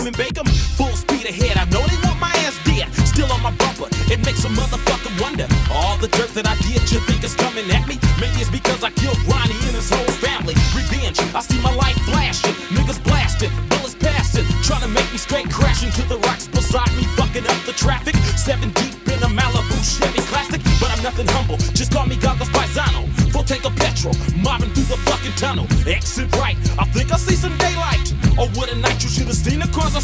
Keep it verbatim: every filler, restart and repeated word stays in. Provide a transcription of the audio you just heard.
and bake 'em. Full speed ahead, I know they want my ass dead. Still on my bumper, it makes a motherfucker wonder. All the dirt that I did, you think is coming at me? Maybe it's because I killed Ronnie and his whole family. Revenge, I see my light flashing, niggas blasting, bullets passing, trying to make me straight crashing to the rocks beside me, fucking up the traffic. Seven deep in a Malibu Chevy Classic, but I'm nothing humble, just call me Goggles Paisano. Full tank of petrol, mobbing through the fucking tunnel. Exit right, I think I see some daylight. Oh, what a night, you should have seen the cars I